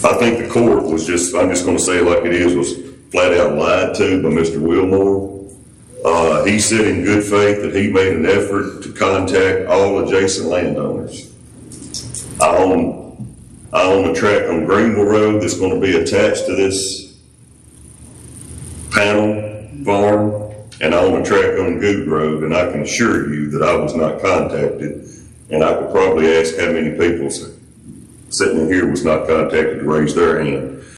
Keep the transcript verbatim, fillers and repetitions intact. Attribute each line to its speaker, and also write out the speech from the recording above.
Speaker 1: I think the court was just, I'm just going to say it like it is, was flat out lied to by Mister Wilmore. Uh, he said in good faith that he made an effort to contact all adjacent landowners. I own, I own a tract on Greenville Road that's going to be attached to this panel farm, and I own a tract on Good Road, and I can assure you that I was not contacted, and I could probably ask how many people sitting in here was not contacted to raise their hand.